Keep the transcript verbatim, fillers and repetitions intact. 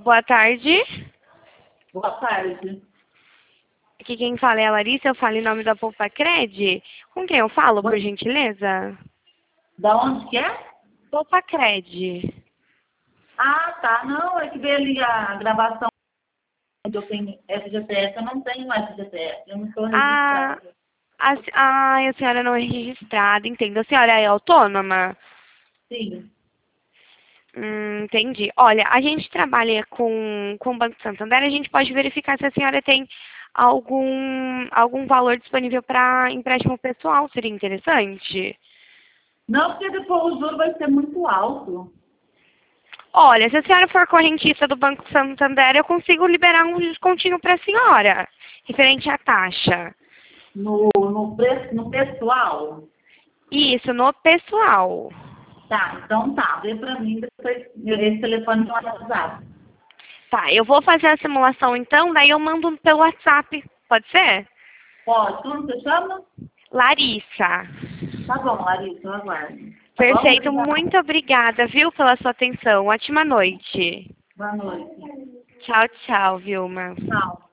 boa tarde. Boa tarde. Aqui quem fala é a Larissa, eu falo em nome da Poupacred. Com quem eu falo, por Oi? gentileza? Da onde que é? Poupacred. Ah, tá. Não, é que veio ali a gravação onde eu tenho F G T S. Eu não tenho F G T S. Eu não estou Ah, registrada. a, ah, a senhora não é registrada, entendo. A senhora é autônoma? Sim. Hum, entendi. Olha, a gente trabalha com, com o Banco Santander, a gente pode verificar se a senhora tem algum, algum valor disponível para empréstimo pessoal, seria interessante? Não, porque depois o juro vai ser muito alto. Olha, se a senhora for correntista do Banco Santander, eu consigo liberar um descontinho para a senhora, referente à taxa. No, no, preço, no pessoal? Isso, no pessoal. Tá, então tá. Vê pra mim depois esse telefone no WhatsApp. Tá, eu vou fazer a simulação então, daí eu mando pelo WhatsApp. Pode ser? Pode. Como você chama? Larissa. Tá bom, Larissa, eu aguardo. Tá bom? Perfeito, Obrigada. muito obrigada, viu, pela sua atenção. Ótima noite. Boa noite. Tchau, tchau, Vilma. Tchau.